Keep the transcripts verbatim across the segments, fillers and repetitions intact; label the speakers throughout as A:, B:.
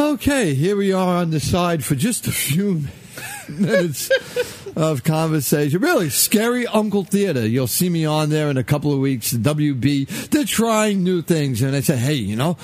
A: Okay, here we are on the side for just a few minutes of conversation. Really, Scary Uncle Theater. You'll see me on there in a couple of weeks. W B, they're trying new things. And they say, hey, you know,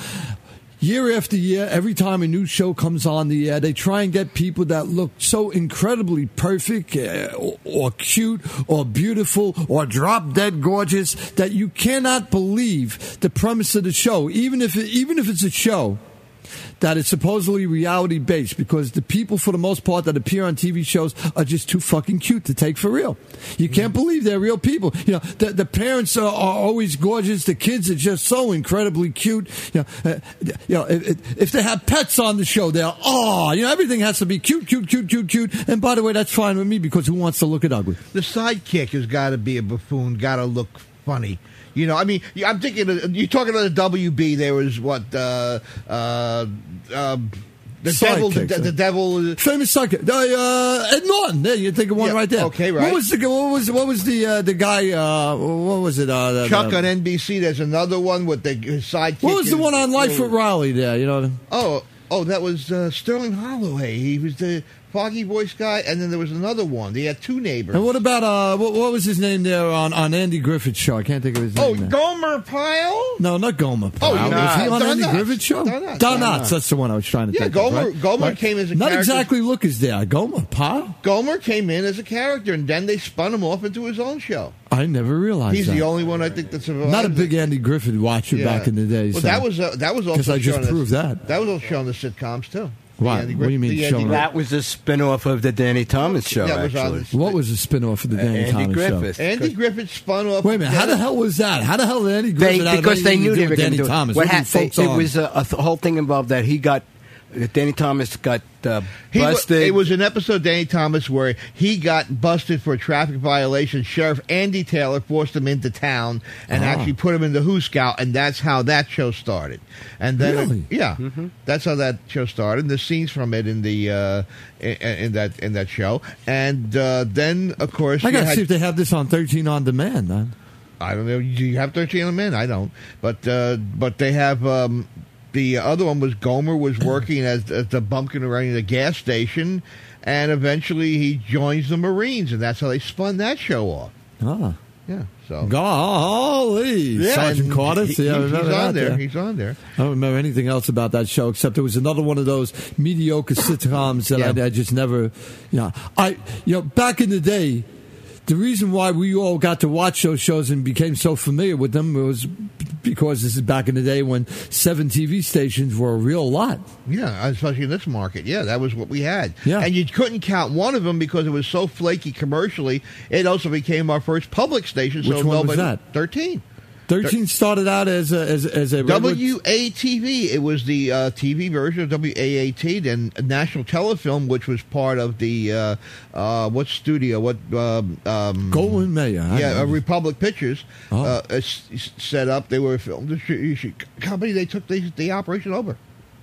A: year after year, every time a new show comes on the air, they try and get people that look so incredibly perfect uh, or, or cute or beautiful or drop-dead gorgeous that you cannot believe the premise of the show, even if it, even if it's a show that is supposedly reality-based, because the people, for the most part, that appear on T V shows are just too fucking cute to take for real. You can't believe they're real people. You know, the, the parents are, are always gorgeous. The kids are just so incredibly cute. You know, uh, you know if, if they have pets on the show, they're, oh, you know, everything has to be cute, cute, cute, cute, cute. And by the way, that's fine with me, because who wants to look at ugly?
B: The sidekick has got to be a buffoon, got to look funny. You know, I mean, I'm thinking, of, you're talking about the W B, there was what, uh, uh, uh, the devil, the, the devil,
A: famous sidekick, uh, Ed Norton. There, you think of one
B: yeah,
A: right there.
B: Okay, right.
A: What was the what was what was the uh, the guy? Uh, what was it? Uh,
B: Chuck
A: the,
B: on N B C. There's another one with the his sidekick.
A: What was the one on Life with Riley? There, you know.
B: Oh, oh, that was uh, Sterling Holloway. He was the Foggy Voice guy, and then there was another one. They had two neighbors.
A: And what about uh, what, what was his name there on, on Andy Griffith's show? I can't think of his
B: oh,
A: name.
B: Oh, Gomer Pyle?
A: No, not Gomer Pyle.
B: Oh,
A: was he on
B: Don
A: Andy
B: Knotts.
A: Griffith's show?
B: Don Knotts.
A: Don Knotts. That's the one I was trying to
B: yeah,
A: think
B: Gomer,
A: of. Right?
B: Gomer
A: right?
B: came as a
A: not
B: character.
A: exactly look as there. Gomer Pyle?
B: Gomer came in as a character, and then they spun him off into his own show.
A: I never realized
B: He's
A: that.
B: the only one I think that's survived.
A: Not a big Andy Griffith watcher
B: yeah.
A: back in the day.
B: Well,
A: so.
B: that was uh, that was also
A: because I just
B: shown
A: proved
B: as,
A: that.
B: That was also shown on the sitcoms too.
A: Right. What do you mean showing?
C: That was a spin-off of the Danny Thomas show,
B: that was
C: actually.
B: On,
A: what was the spin-off of the Danny
C: Andy
A: Thomas
C: Griffith.
A: show?
B: Andy Griffith spun off.
A: Wait a minute. How the hell was that? How the hell did Andy Griffith?
C: They, because they knew they were going to do
A: Thomas?
C: it. What
A: What
C: ha- they,
A: folks
C: it
A: on?
C: was a, a th- whole thing involved that he got, that Danny Thomas got uh,
B: He wa-
C: busted.
B: it was an episode of Danny Thomas where he got busted for a traffic violation. Sheriff Andy Taylor forced him into town and
A: Ah.
B: actually put him in the Who Scout, and that's how that show started. And then,
A: Really?
B: yeah,
C: Mm-hmm.
B: that's how that show started. And the scenes from it in the uh, in, in that in that show, and uh, then of course
A: I
B: you
A: got to
B: had-
A: see if they have this on thirteen on demand. Then.
B: I don't know. Do you have thirteen on the men? I don't. But uh, but they have. Um, the other one was Gomer was working as, as the bumpkin around the gas station, and eventually he joins the Marines, and that's how they spun that show off.
A: Ah.
B: Yeah. So.
A: Golly.
B: Yeah,
A: Sergeant
B: and
A: Carter.
B: he-
A: See, I
B: he-
A: remember
B: he's on
A: that
B: there. He's on there.
A: I don't remember anything else about that show except it was another one of those mediocre sitcoms that
B: Yeah.
A: I, I just never, you know, I, you know, back in the day, the reason why we all got to watch those shows and became so familiar with them was because this is back in the day when seven T V stations were a real lot.
B: Yeah, especially in this market. Yeah, that was what we had.
A: Yeah.
B: And you couldn't count one of them because it was so flaky commercially. It also became our first public station. So
A: Which one was
B: nobody,
A: that?
B: thirteen.
A: thirteen started out as a, as, as a regular-
B: W A T V. It was the uh, T V version of W A A T. Then National Telefilm, which was part of the uh, uh, what studio? What um, um,
A: Goldwyn Mayer. I
B: Yeah,
A: know.
B: uh, Republic Pictures
A: Oh.
B: uh, s- s- set up. They were a film distribution company. They took the, the operation over.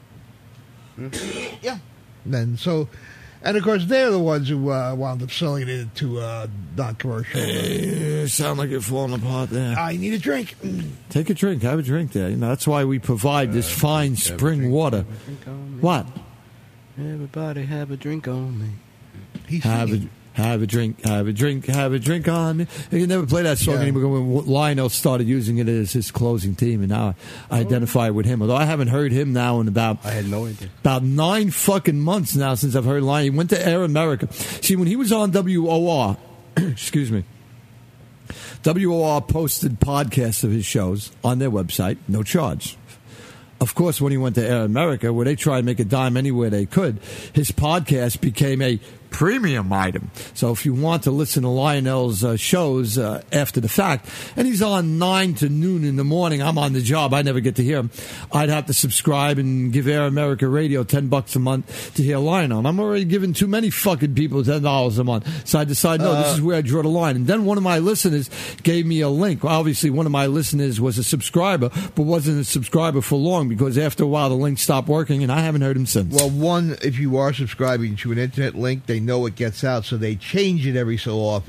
B: Yeah. Then so. And, of course, they're the ones who uh, wound up selling it into uh, non-commercial.
A: Hey, sound like you're falling apart there.
B: I need a drink.
A: Take a drink. Have a drink there. You know, that's why we provide this fine spring water. What?
C: Everybody have a drink on me.
B: He's
A: Have a,
B: singing.
A: have a drink. Have a drink. Have a drink on me. You can never play that song
B: Yeah.
A: anymore. When Lionel started using it as his closing theme, and now I identify with him. Although I haven't heard him now in about
C: I had no idea.
A: about nine fucking months now since I've heard Lionel. He went to Air America. See, when he was on W O R, excuse me, W O R posted podcasts of his shows on their website, no charge. Of course, when he went to Air America, where they try to make a dime anywhere they could, his podcast became a premium item. So if you want to listen to Lionel's uh, shows uh, after the fact, and he's on nine to noon in the morning, I'm on the job, I never get to hear him, I'd have to subscribe and give Air America Radio ten bucks a month to hear Lionel. And I'm already giving too many fucking people ten dollars a month. So I decided, no, this is where I draw the line. And then one of my listeners gave me a link. Well, obviously, one of my listeners was a subscriber, but wasn't a subscriber for long because after a while the link stopped working, and I haven't heard him since.
B: Well, one, if you are subscribing to an internet link, they know it gets out, so they change it every so often.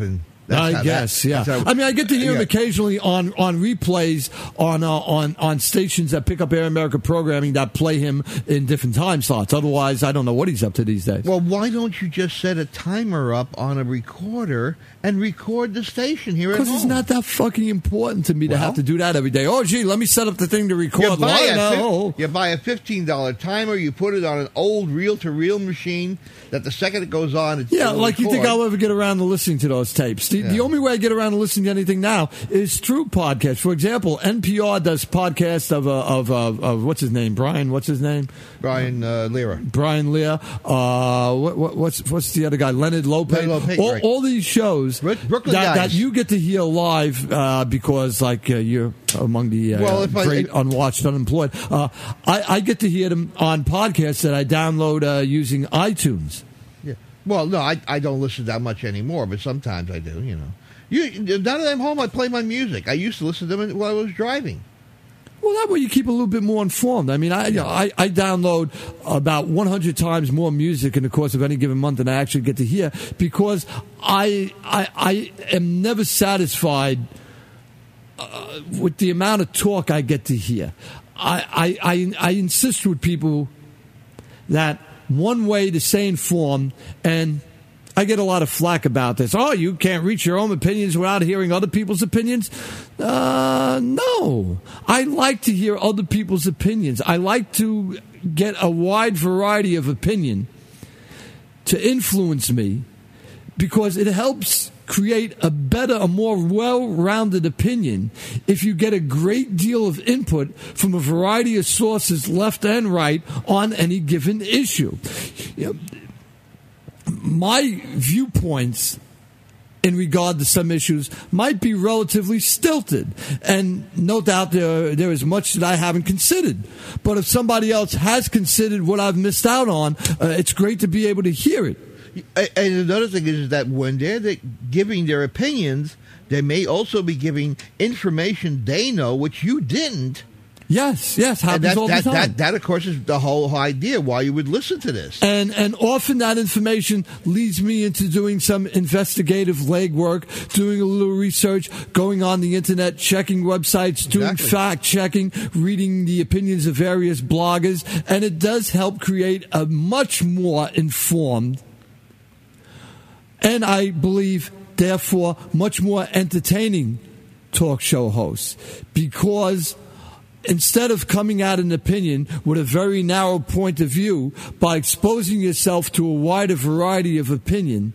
B: That's
A: I
B: how
A: guess,
B: that,
A: yeah.
B: that's how-
A: I mean, I get to hear him
B: yeah.
A: occasionally on, on replays on uh, on on stations that pick up Air America programming that play him in different time slots. Otherwise, I don't know what he's up to these days.
B: Well, why don't you just set a timer up on a recorder and record the station here at home?
A: Because it's not that fucking important to me to
B: Well-
A: have to do that every day. Oh, gee, let me set up the thing to
B: You
A: record.
B: buy,
A: live.
B: a,
A: Oh.
B: fif- you buy a fifteen dollar timer, you put it on an old reel-to-reel machine that the second it goes on, it's
A: Yeah,
B: it'll
A: like you think
B: record.
A: I'll ever get around to listening to those tapes. The, the
B: Yeah.
A: only way I get around to listening to anything now is through podcasts. For example, N P R does podcasts of, uh, of, of, of, what's his name? Brian, what's his name?
B: Brian uh, Lira.
A: Brian Lear. Uh, what, what, what's what's the other guy? Leonard Lopez.
B: Leonard Lopez,
A: all,
B: right.
A: all these shows
B: Bro- Brooklyn
A: that,
B: guys.
A: that you get to hear live uh, because, like, uh, you're among the uh,
B: Well, if I-
A: great
B: if-
A: unwatched unemployed. Uh, I, I get to hear them on podcasts that I download uh, using iTunes.
B: Yeah. Well, no, I, I don't listen that much anymore, but sometimes I do, you know. You, now that I'm home, I play my music. I used to listen to them while I was driving.
A: Well, that way you keep a little bit more informed. I mean, I, you know, I I download about one hundred times more music in the course of any given month than I actually get to hear because I I, I am never satisfied uh, with the amount of talk I get to hear. I, I, I, I insist with people that one way to stay informed, and I get a lot of flack about this. Oh, you can't reach your own opinions without hearing other people's opinions? Uh, no. I like to hear other people's opinions. I like to get a wide variety of opinion to influence me because it helps create a better, a more well-rounded opinion if you get a great deal of input from a variety of sources, left and right, on any given issue. You know, my viewpoints in regard to some issues might be relatively stilted, and no doubt there, there is much that I haven't considered. But if somebody else has considered what I've missed out on, uh, it's great to be able to hear it.
B: And another thing is that when they're the, giving their opinions, they may also be giving information they know which you didn't.
A: Yes, yes, happens
B: And that,
A: all
B: that,
A: the time.
B: that, that, of course, is the whole idea why you would listen to this.
A: And and often that information leads me into doing some investigative legwork, doing a little research, going on the internet, checking websites, doing
B: Exactly.
A: fact checking, reading the opinions of various bloggers, and it does help create a much more informed and I believe, therefore, much more entertaining talk show host because instead of coming at an opinion with a very narrow point of view, by exposing yourself to a wider variety of opinion,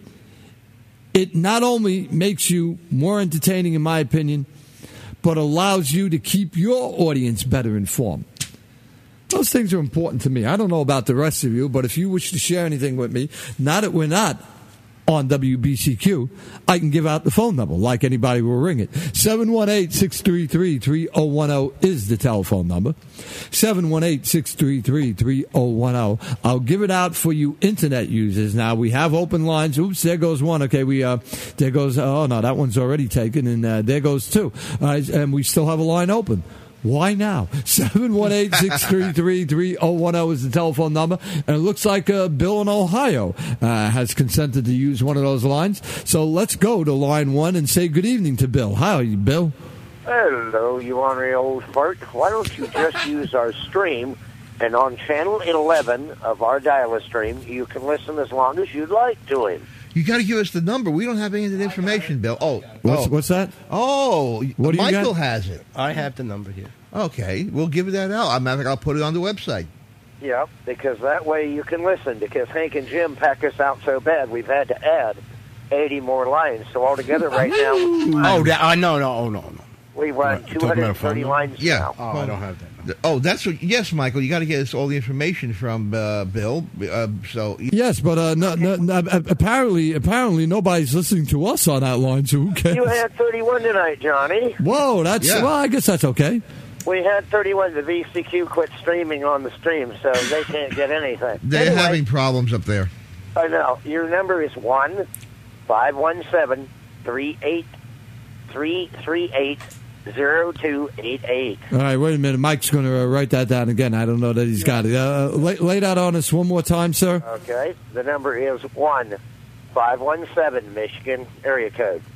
A: it not only makes you more entertaining, in my opinion, but allows you to keep your audience better informed. Those things are important to me. I don't know about the rest of you, but if you wish to share anything with me, now that we're not on W B C Q, I can give out the phone number like anybody will ring it. seven one eight, six three three, three oh one oh is the telephone number. seven one eight, six three three, three oh one oh. I'll give it out for you internet users. Now, we have open lines. Oops, there goes one. Okay, we uh, there goes, oh no, that one's already taken, and uh, there goes two. Uh, and we still have a line open. Why now? seven one eight, six three three, three oh one oh is the telephone number. And it looks like uh, Bill in Ohio uh, has consented to use one of those lines. So let's go to line one and say good evening to Bill. Hi, Bill.
D: Hello, you ornery old fart. Why don't you just use our stream, and on channel eleven of our dial stream, you can listen as long as you'd like to him.
B: You got to give us the number. We don't have any of that information, Bill. Oh,
A: What's,
B: oh.
A: what's that?
B: Oh,
A: What do you
B: Michael
A: got?
B: has it.
C: I have the number here.
B: Okay, we'll give that out. I'm matter of fact, I'll put it on the website.
D: Yeah, because that way you can listen, because Hank and Jim pack us out so bad, we've had to add eighty more lines. So altogether right now,
C: Oh, that, I no, no, oh, no, no.
D: we run
C: You're talking about a phone
D: two hundred thirty
C: number?
D: lines
B: Yeah.
D: now.
C: Oh, I don't have that.
B: The- Oh, that's what. Yes, Michael, you got to get us all the information from uh, Bill. Uh, so
A: Yes, but uh, no, no, no, apparently, apparently nobody's listening to us on that line, so who cares?
D: You had thirty-one tonight, Johnny.
A: Whoa, that's,
B: Yeah.
A: well, I guess that's okay.
D: We had thirty-one. The V C Q quit streaming on the stream, so they can't get anything.
B: they're
D: Anyway,
B: having problems up there.
D: I know. Your number is one five one seven three eight three three eight zero two eight eight.
A: All right, wait a minute. Mike's going to uh, write that down again. I don't know that he's got it. Uh, lay, lay that on us one more time, sir.
D: Okay. The number is one five one seven Michigan area code.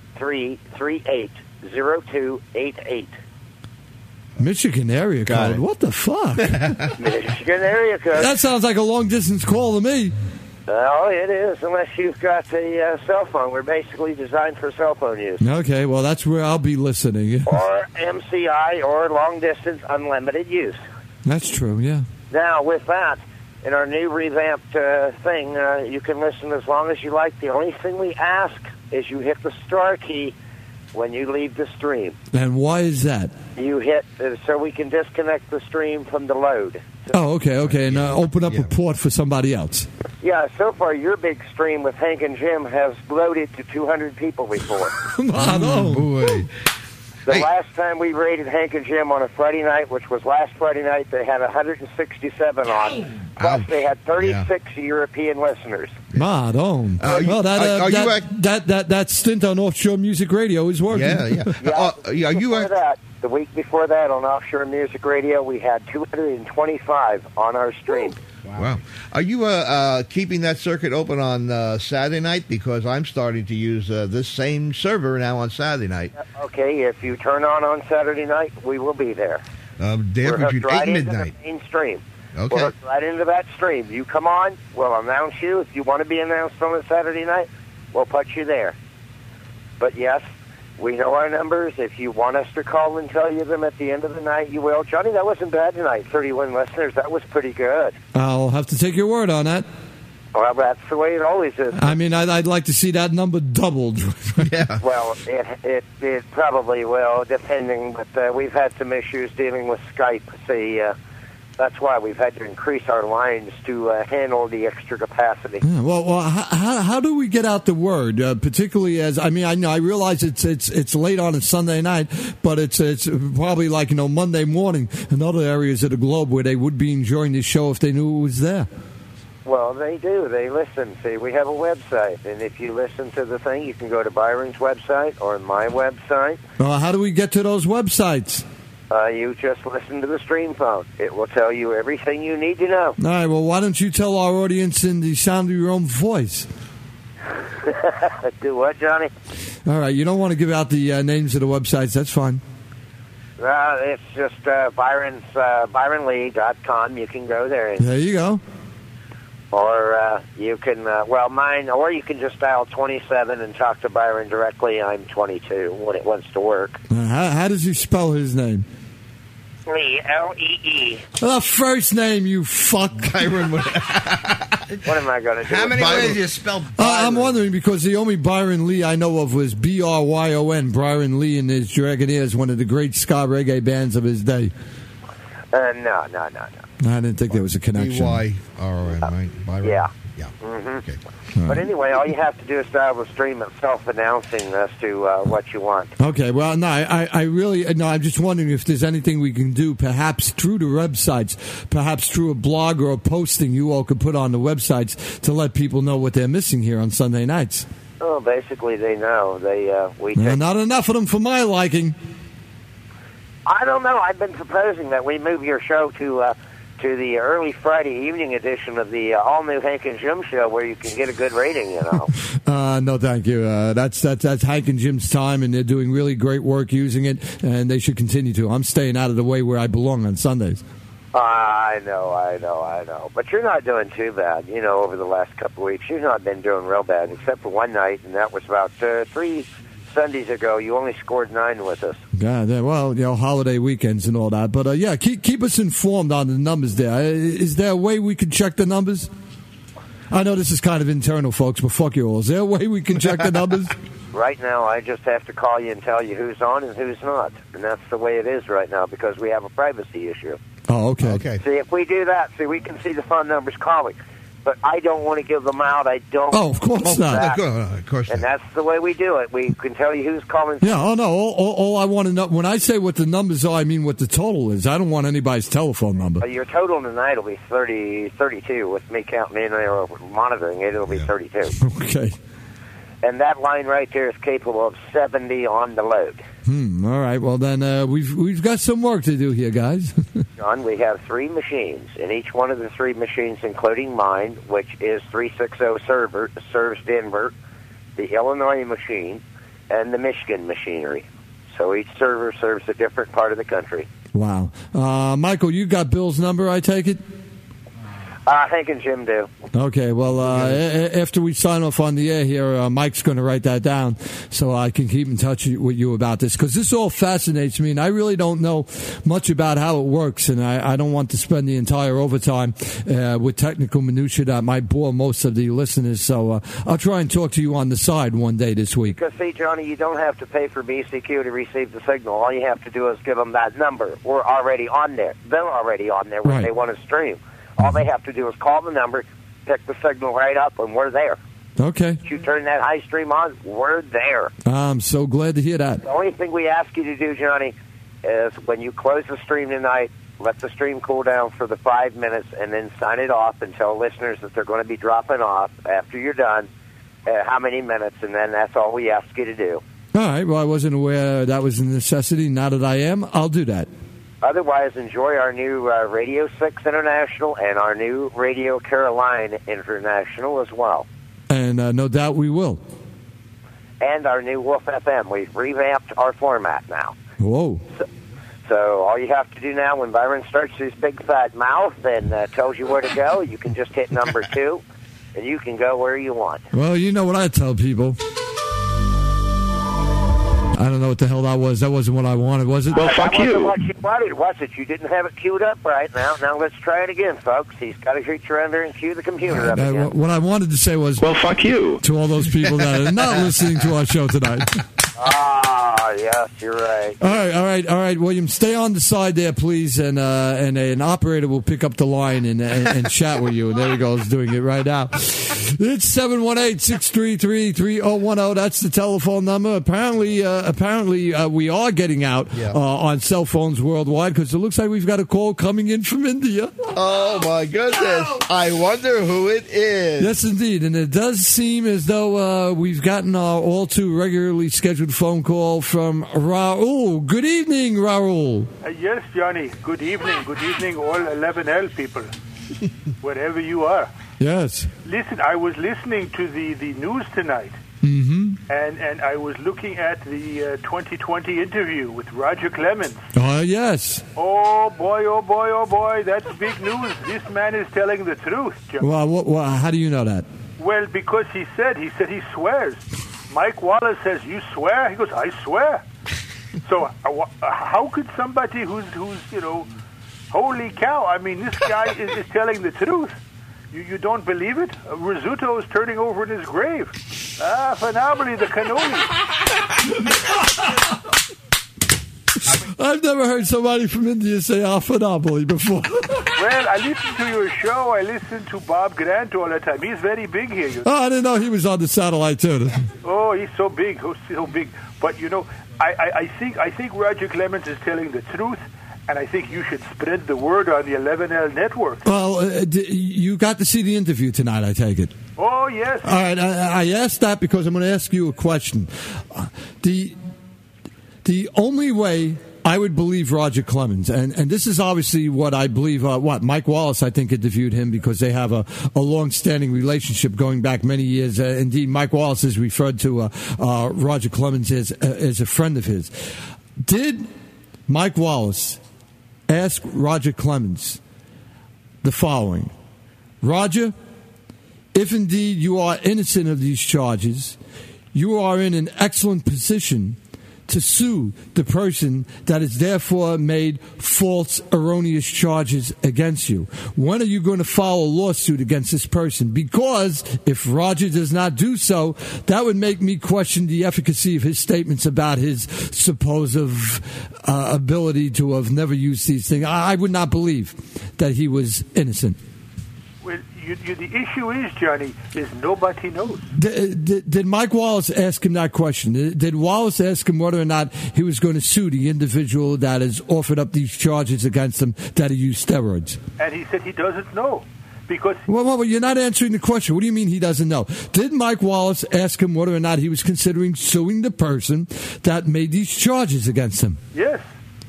D: three three eight, zero two eight eight.
A: Michigan area
C: Got
A: code.
C: it.
A: What the fuck?
D: Michigan area code.
A: That sounds like a long distance call to me.
D: Oh, it is, unless you've got a uh, cell phone. We're basically designed for cell phone use.
A: Okay, well, that's where I'll be listening.
D: Or M C I, or long distance unlimited use.
A: That's true, yeah.
D: Now, with that, in our new revamped uh, thing, uh, you can listen as long as you like. The only thing we ask is you hit the star key when you leave the stream.
A: And why is that?
D: You hit uh, so we can disconnect the stream from the load.
A: Oh, okay, okay, and uh, open up
B: Yeah.
A: a port for somebody else.
D: Yeah, so far your big stream with Hank and Jim has loaded to two hundred people before.
A: Come on, oh.
B: Boy.
D: The
B: Hey.
D: last time we rated Hank and Jim on a Friday night, which was last Friday night, they had one hundred sixty-seven on. Plus,
B: Ouch.
D: they had thirty-six European listeners.
A: Madon.
B: Uh, you-
A: well, that, uh,
B: are- are you
A: that,
B: act-
A: that, that, that stint on Offshore Music Radio is working.
B: Yeah, yeah.
D: Yeah,
B: Uh,
D: the
B: yeah, are
D: week
B: you
D: before
B: act-
D: that, the week before that on Offshore Music Radio, we had two hundred twenty-five on our stream.
B: Wow. Are you uh, uh, keeping that circuit open on uh, Saturday night? Because I'm starting to use uh, this same server now on Saturday night.
D: Okay, if you turn on on Saturday night, we will be there.
B: Um, there
D: We're hooked
B: between
D: right
B: eight and
D: into
B: midnight.
D: the main stream.
B: Okay.
D: We're hooked right into that stream. You come on, we'll announce you. If you want to be announced on a Saturday night, we'll put you there. But yes, we know our numbers. If you want us to call and tell you them at the end of the night, you will. Johnny, that wasn't bad tonight. thirty-one listeners. That was pretty good.
A: I'll have to take your word on that.
D: Well, that's the way it always is.
A: I mean, I'd, I'd like to see that number doubled.
B: Yeah.
D: Well, it it, it probably will, depending. But uh, we've had some issues dealing with Skype. See, uh, that's why we've had to increase our lines to uh, handle the extra capacity.
A: Yeah, well, well how, how, how do we get out the word? Uh, particularly as I mean, I know I realize it's it's it's late on a Sunday night, but it's it's probably like you know Monday morning in other areas of the globe where they would be enjoying this show if they knew it was there.
D: Well, they do. They listen. See, we have a website, and if you listen to the thing, you can go to Byron's website or my website.
A: Uh, how do we get to those websites?
D: Uh, you just listen to the stream phone. It will tell you everything you need to know.
A: All right. Well, why don't you tell our audience in the sound of your own voice?
D: Do what, Johnny?
A: All right. You don't want to give out the uh, names of the websites. That's fine.
D: Uh, it's just uh, Byron's uh, byron lee dot com. You can go there, and,
A: There you go.
D: or uh, you can uh, well mine, or you can just dial twenty-seven and talk to Byron directly. I'm twenty-two when it wants to work.
A: Uh, how, how does he spell his name?
D: Lee, L E E.
A: The first name, you fuck.
B: Byron would-
D: What am I going to do?
C: How many
B: Byron.
C: ways do you spell
A: Uh,
C: Byron?
A: I'm wondering because the only Byron Lee I know of was B R Y O N. Byron Lee and his Dragonaires, one of the great ska reggae bands of his day.
D: Uh, no, no, no, no.
A: I didn't think there was a
B: B
A: connection.
B: Y R O N, right? Byron?
D: Yeah.
B: Yeah.
D: hmm
B: Okay.
D: But anyway, all you have to do is dial the stream itself, announcing as to uh, what you want.
A: Okay, well, no, I, I really, no, I'm just wondering if there's anything we can do, perhaps through the websites, perhaps through a blog or a posting you all could put on the websites to let people know what they're missing here on Sunday nights.
D: Oh, basically, they know. They uh, we.
A: Uh,
D: Take,
A: not enough of them for my liking.
D: I don't know. I've been proposing that we move your show to uh, to the early Friday evening edition of the uh, all new Hank and Jim show, where you can get a good rating. You know.
A: Uh, no, thank you. Uh, that's that's that's Hank and Jim's time, and they're doing really great work using it, and they should continue to. I'm staying out of the way where I belong on Sundays.
D: Uh, I know, I know, I know. But you're not doing too bad. You know, over the last couple of weeks, you've not been doing real bad, except for one night, and that was about uh, three Sundays ago. You only scored nine with us.
A: God, yeah, well, you know, holiday weekends and all that. But uh, yeah, keep keep us informed on the numbers there. Uh, Is there a way we can check the numbers? I know this is kind of internal, folks, but fuck you all. Is there a way we can check the numbers?
D: Right now, I just have to call you and tell you who's on and who's not. And that's the way it is right now because we have a privacy issue.
A: Oh, okay.
B: Okay.
D: See, if we do that, see, we can see the phone numbers calling. But I don't want to give them out. I don't.
A: Oh, of course
D: do
A: not.
D: that.
B: Of course, of course
D: And
B: not.
D: that's the way we do it. We can tell you who's calling.
A: Yeah, oh no, all, all, all I want to know, when I say what the numbers are, I mean what the total is. I don't want anybody's telephone number.
D: Uh, Your total tonight will be thirty, thirty-two with me counting in there monitoring it. It'll be
B: Yeah.
D: thirty-two.
A: Okay.
D: And that line right there is capable of seventy on the load.
A: Hmm, all right, well then uh, we've we've got some work to do here, guys.
D: John, we have three machines, and each one of the three machines, including mine, which is three sixty server, serves Denver, the Illinois machine, and the Michigan machinery. So each server serves a different part of the country.
A: Wow. Uh, Michael, you got Bill's number, I take it?
D: Uh, Hank and Jim do.
A: Okay, well, uh, a- after we sign off on the air here, uh, Mike's going to write that down so I can keep in touch with you about this, because this all fascinates me, and I really don't know much about how it works, and I, I don't want to spend the entire overtime uh, with technical minutia that might bore most of the listeners, so uh, I'll try and talk to you on the side one day this week.
D: Because, see, Johnny, you don't have to pay for B C Q to receive the signal. All you have to do is give them that number. We're already on there. They're already on there when
A: Right.
D: they want to stream. All they have to do is call the number, pick the signal right up, and we're there.
A: Okay.
D: You turn that high stream on, we're there.
A: I'm so glad to hear that.
D: The only thing we ask you to do, Johnny, is when you close the stream tonight, let the stream cool down for the five minutes and then sign it off and tell listeners that they're going to be dropping off after you're done, uh, how many minutes, and then that's all we ask you to do.
A: All right, well, I wasn't aware that was a necessity. Now that I am, I'll do that.
D: Otherwise, enjoy our new uh, Radio six International and our new Radio Carolina International as well.
A: And uh, no doubt we will.
D: And our new Wolf F M. We've revamped our format now.
A: Whoa.
D: So, so all you have to do now, when Byron starts his big fat mouth and uh, tells you where to go, you can just hit number two, and you can go where you want.
A: Well, you know what I tell people. I don't know what the hell that was. That wasn't what I wanted, was it?
D: Well, fuck that you. What you wanted, was it? You didn't have it queued up right now. Now let's try it again, folks. He's got to reach around there and cue the computer
A: Uh,
D: up
A: uh,
D: again.
A: what I wanted to say was, well, fuck you, to all those people that are not listening to our show tonight.
D: Ah, yes, you're right.
A: All right, all right, all right, William. Stay on the side there, please, and uh, and an operator will pick up the line and, and, and chat with you. And there he goes, doing it right now. It's seven one eight, six three three, three zero one zero. That's the telephone number. Apparently, uh, apparently, uh, we are getting out
B: Yeah.
A: uh, on cell phones worldwide, because it looks like we've got a call coming in from India.
B: Oh, my goodness. I wonder who it is.
A: Yes, indeed. And it does seem as though uh, we've gotten our all too regularly scheduled phone call from Raul. Good evening, Raul.
E: Uh, yes, Johnny. Good evening. Good evening, all eleven L people, wherever you are.
A: Yes.
E: Listen, I was listening to the, the news tonight,
A: Mm-hmm.
E: and, and I was looking at the uh, twenty twenty interview with Roger Clemens.
A: Oh, yes.
E: Oh, boy, oh, boy, oh, boy, that's big news. This man is telling the truth, Johnny.
A: Well, what, what, how do you know that?
E: Well, because he said, he said he swears. Mike Wallace says, you swear? He goes, I swear. So uh, wh- uh, how could somebody who's, who's, you know, holy cow, I mean, this guy is, is telling the truth. You, you don't believe it? Uh, Rizzuto is turning over in his grave. Ah, phenomenally, the cannoli.
A: I've never heard somebody from India say Alphanobly before.
E: Well, I listen to your show. I listen to Bob Grant all the time. He's very big here. You know?
A: Oh, I didn't know he was on the satellite, too.
E: Oh, he's so big, oh, so big. But, you know, I, I, I think I think Roger Clemens is telling the truth, and I think you should spread the word on the eleven L network.
A: Well, uh, d- you got to see the interview tonight, I take it.
E: Oh, yes.
A: All right, I, I asked that because I'm going to ask you a question. Uh, the the only way I would believe Roger Clemens, and, and this is obviously what I believe, uh, what, Mike Wallace, I think, interviewed him because they have a, a long-standing relationship going back many years. Uh, indeed, Mike Wallace is referred to uh, uh, Roger Clemens as, uh, as a friend of his. Did Mike Wallace ask Roger Clemens the following: Roger, if indeed you are innocent of these charges, you are in an excellent position to sue the person that has therefore made false, erroneous charges against you. When are you going to file a lawsuit against this person? Because if Roger does not do so, that would make me question the efficacy of his statements about his supposed uh, ability to have never used these things. I, I would not believe that he was innocent.
E: Well, you, you, the issue is, Johnny, is nobody knows.
A: Did, did, did Mike Wallace ask him that question? Did, did Wallace ask him whether or not he was going to sue the individual that has offered up these charges against him that he used steroids?
E: And he said he doesn't know. Because
A: well, well, you're not answering the question. What do you mean he doesn't know? Did Mike Wallace ask him whether or not he was considering suing the person that made these charges against him?
E: Yes.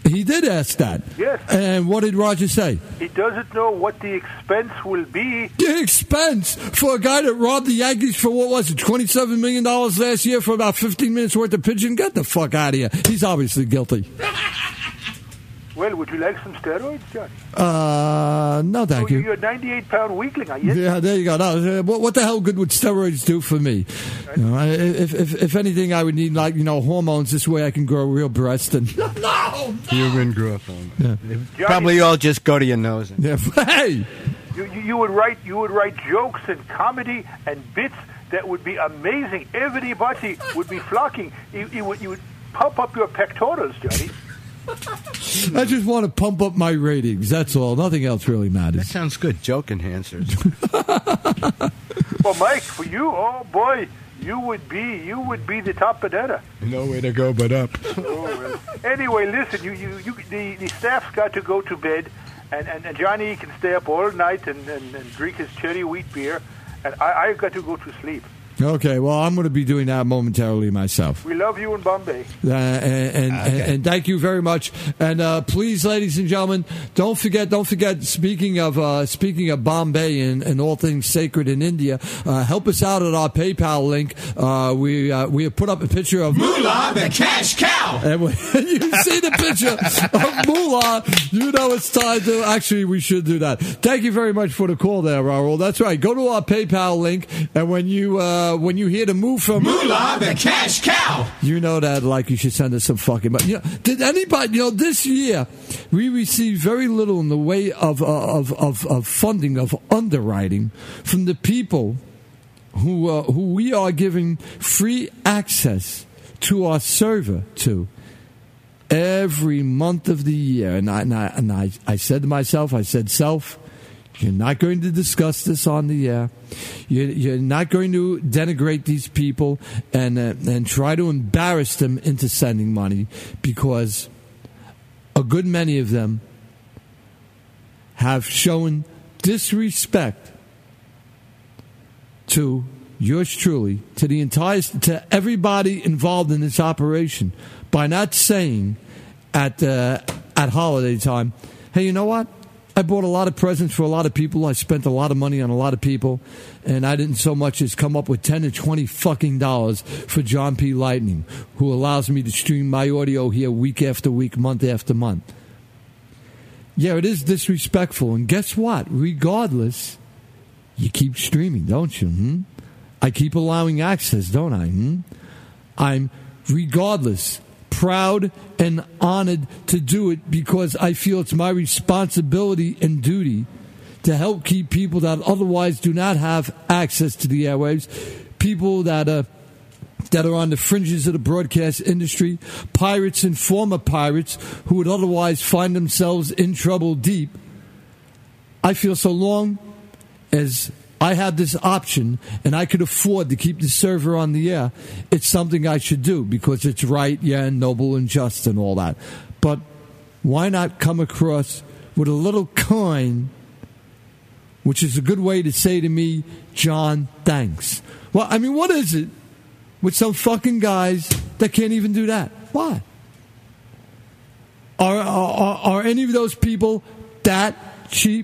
A: He did ask that.
E: Yes.
A: And what did Roger say?
E: He doesn't know what the expense will be.
A: The expense for a guy that robbed the Yankees for, what was it, twenty-seven million dollars last year for about fifteen minutes worth of pitching? Get the fuck out of here. He's obviously guilty.
E: Well, would you like some steroids, Johnny?
A: Uh, no, thank
E: oh,
A: you.
E: You're a ninety-eight pound weakling, are you?
A: Yeah, there you go. No, what, what the hell good would steroids do for me? You know, I- if, if if anything, I would need, like, you know, hormones. This way I can grow real breasts. And no,
C: Human growth hormone.
E: Johnny,
C: Probably all just go to your nose.
A: yeah, hey,
E: You, you, you would write you would write jokes and comedy and bits that would be amazing. Everybody would be flocking. You, you would you would pump up your pectorals, Johnny.
A: I just want to pump up my ratings. That's all. Nothing else really
C: That
A: matters.
C: sounds good. Joke enhancers.
E: Well, Mike, for you, oh boy, you would be you would be the top banana.
C: Nowhere to go but up.
E: Oh, well. Anyway, listen, you, you, you the, the staff's got to go to bed, and, and, and Johnny can stay up all night and, and, and drink his cherry wheat beer, and I, I've got to go to sleep.
A: Okay, well, I'm going to be doing that momentarily myself.
E: We love you in Bombay.
A: Uh, and, and,
C: Okay.
A: and and thank you very much. And uh, please, ladies and gentlemen, don't forget. Don't forget. Speaking of uh, speaking of Bombay and, and all things sacred in India, uh, help us out at our PayPal link. Uh, we uh, we have put up a picture of
F: Moolah the cash cow.
A: And when you see the picture of Moolah, you know it's time to. Actually, we should do that. Thank you very much for the call there, Raul. That's right. Go to our PayPal link, and when you uh, when you hear the move from
F: Moolah the cash cow.
A: you know that, like, you should send us some fucking money. You know, did anybody, you know, this year we received very little in the way of, uh, of, of, of funding, of underwriting from the people who, uh, who we are giving free access to our server to every month of the year. And I, and I, and I, I said to myself, I said, self, you're not going to discuss this on the air. You're, you're not going to denigrate these people and uh, and try to embarrass them into sending money, because a good many of them have shown disrespect to yours truly, to the entire, to everybody involved in this operation, by not saying at uh, at holiday time, hey, you know what? I bought a lot of presents for a lot of people. I spent a lot of money on a lot of people, and I didn't so much as come up with ten to twenty fucking dollars for John P. Lightning, who allows me to stream my audio here week after week, month after month. Yeah, it is disrespectful, and guess what? Regardless, you keep streaming, don't you? Hmm? I keep allowing access, don't I? Hmm? I'm, regardless, proud and honored to do it, because I feel it's my responsibility and duty to help keep people that otherwise do not have access to the airwaves, people that are that are on the fringes of the broadcast industry, pirates and former pirates who would otherwise find themselves in trouble deep. I feel so long as I have this option and I could afford to keep the server on the air, it's something I should do, because it's right, yeah, and noble and just and all that. But why not come across with a little coin, which is a good way to say to me, John, thanks. Well, I mean, what is it with some fucking guys that can't even do that? Why? Are, are, are any of those people that cheap?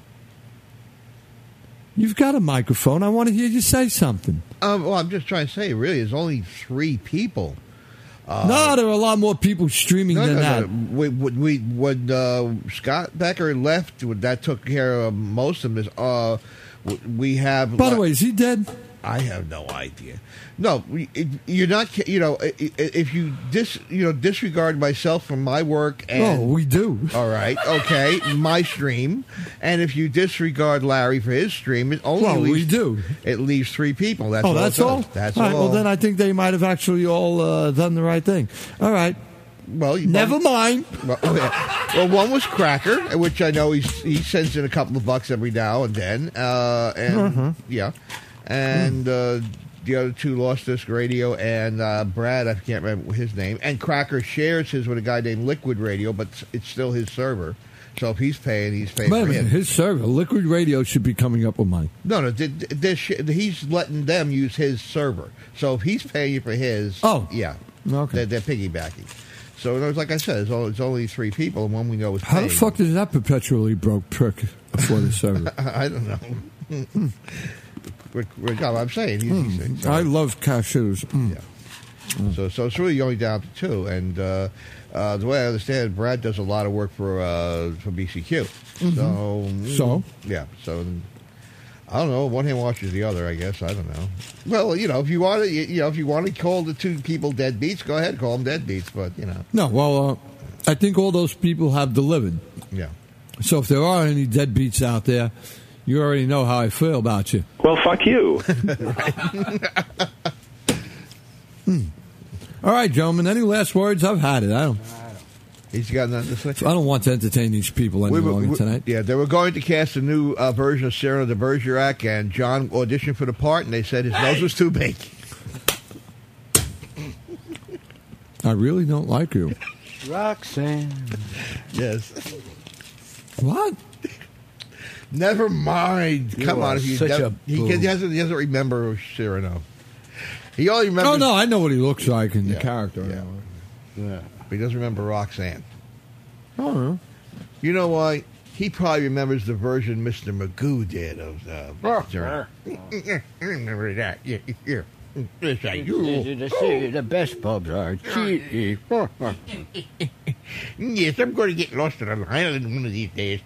A: You've got a microphone. I want to hear you say something.
B: Um, well, I'm just trying to say, really, there's only three people. Uh,
A: no, there are a lot more people streaming
B: no,
A: than
B: no,
A: that.
B: no. We, we, we, when uh, Scott Becker left, that took care of most of this. Uh, we have.
A: By the way, is he dead?
B: I have no idea. No, you're not. You know, if you dis, you know, disregard myself from my work, and
A: oh, we do.
B: All right, okay, my stream, and if you disregard Larry for his stream, it only
A: well,
B: leaves,
A: we do.
B: It leaves three people. That's
A: oh,
B: all
A: that's
B: it
A: all.
B: That's
A: all
B: all.
A: right, well, then I think they might have actually all uh, done the right thing. All right.
B: Well, you
A: never
B: one,
A: mind.
B: Well, okay. well, one was Cracker, which I know he's, he sends in a couple of bucks every now and then, uh, and
A: uh-huh.
B: yeah, and uh, the other two, Lost Disc Radio and uh, Brad, I can't remember his name, and Cracker shares his with a guy named Liquid Radio, but it's still his server. So if he's paying, he's paying
A: Wait a
B: for
A: minute,
B: him.
A: his server, Liquid Radio, should be coming up with money.
B: No, no, th- th- this sh- he's letting them use his server. So if he's paying you for his,
A: oh,
B: yeah,
A: okay,
B: they're, they're piggybacking. So it was, like I said, it's only, it's only three people, and one we know is
A: How the
B: paid.
A: fuck is that perpetually broke prick before the service?
B: I don't know. Rick, Rick, no, I'm saying. He's,
A: Mm.
B: he's,
A: I love cashews. Mm.
B: Yeah. So, so it's really only down to two. And uh, uh, the way I understand it, Brad does a lot of work for uh, for B C Q.
A: Mhm.
B: So,
A: So?
B: yeah. So, I don't know. One hand washes the other. I guess I don't know. Well, you know, if you want to, you, you know, if you want to call the two people deadbeats, go ahead, call them deadbeats. But you know,
A: No, well, uh, I think all those people have delivered.
B: yeah.
A: So if there are any deadbeats out there, you already know how I feel about you.
G: Well, fuck you.
A: Hmm. All right, gentlemen. Any last words? I've had it. I don't.
B: He's got nothing to say.
A: I don't want to entertain these people any
B: We were-
A: longer
B: we-
A: tonight.
B: Yeah, they were going to cast a new uh, version of Cyrano de Bergerac, and John auditioned for the part, and they said his nose was too big.
A: I really don't like you.
C: Roxanne.
B: Yes.
A: What?
B: Never mind.
C: You
B: Come
C: are
B: on, if you
C: such
B: never-
C: a
B: he,
C: boo.
B: he doesn't, he doesn't remember Cyrano. He only remembers.
A: Oh no, I know what he looks like in the
B: Yeah,
A: character.
B: yeah.
C: Yeah.
B: But he doesn't remember Roxanne.
A: Oh,
B: You know why? He probably remembers the version Mister Magoo did of uh, Cyrano. I remember that. Yeah, yeah. Yes, I do.
C: The, the best pubs are cheap.
B: Yes, I'm going to get lost on an island one of these days.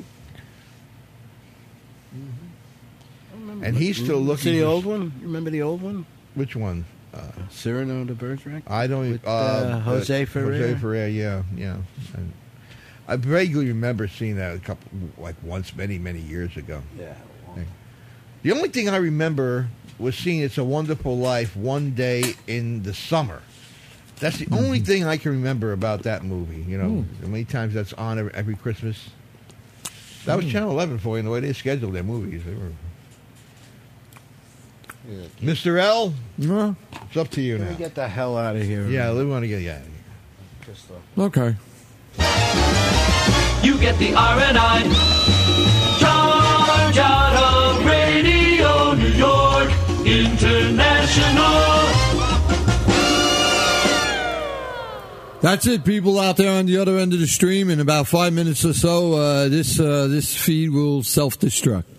B: And he's still looking.
C: See the
B: for-
C: old one? You remember the old one?
B: Which one?
C: Cyrano de Bergerac?
B: I don't.
C: With,
B: uh,
C: uh, Jose
B: uh,
C: Ferrer?
B: Jose Ferrer, yeah, yeah. And I vaguely remember seeing that a couple, like once, many, many years ago.
C: Yeah.
B: The only thing I remember was seeing "It's a Wonderful Life" one day in the summer. That's the only thing I can remember about that movie. You know,
A: Mm.
B: how many times that's on every, every Christmas. That was
A: Mm.
B: Channel eleven for you, and the way they scheduled their movies. They were. Mister L,
A: yeah.
B: it's up to you
C: Let me
B: now.
C: get the hell out of here.
B: Yeah, we want to get you out of here.
A: Okay.
F: You get the R and I. Charge out of Radio New York International.
A: That's it, people out there on the other end of the stream. In about five minutes or so, uh, this uh, this feed will self-destruct.